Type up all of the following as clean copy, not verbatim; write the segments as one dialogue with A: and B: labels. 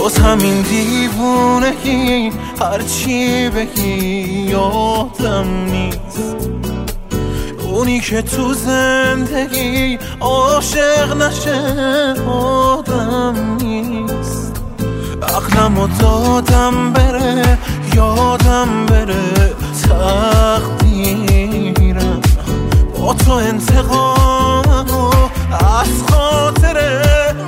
A: باز همین دیوونگی هرچی بگی یادم نیست. اونی که تو زندگی عاشق نشه آدم نیست. عقلمو دادم بره یادم بره تقدیرم، با تو انتقاممو از خاطره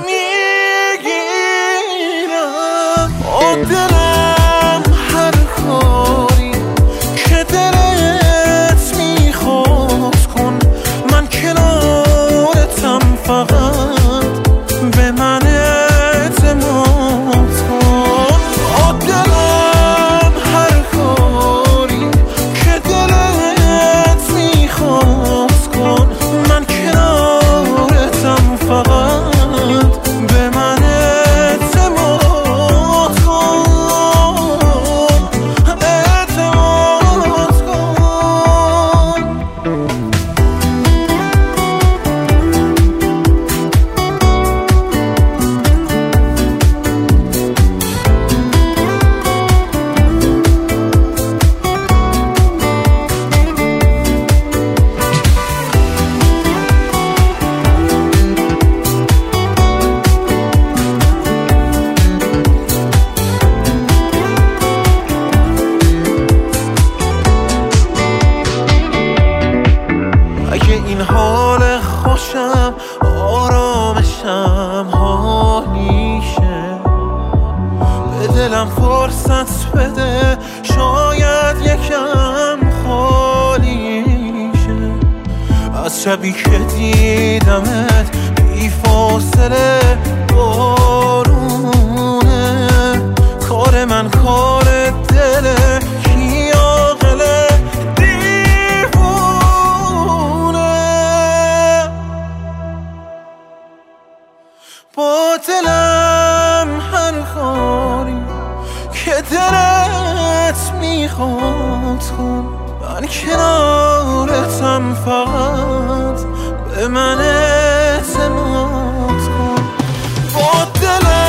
A: میگیرم. دلم هر کاری که دلت میخواد کن، من کنارتم، فقط به من اعتماد کن. دلم هر کاری که دلت میخواد کن، من کنارتم، فقط به من اعتماد کن. اعتماد کن. اگه این حال خوشم آرامشم حالیشه، به دلم فرصت بده شاید یکم خالیشه. از شبی که دیدمت بی فاصله بارونه، کار من کار دله کی عاقله با دلم هر کاری که دلت میخواد کن، من کنارتم، فقط به من اعتماد کن. با دلم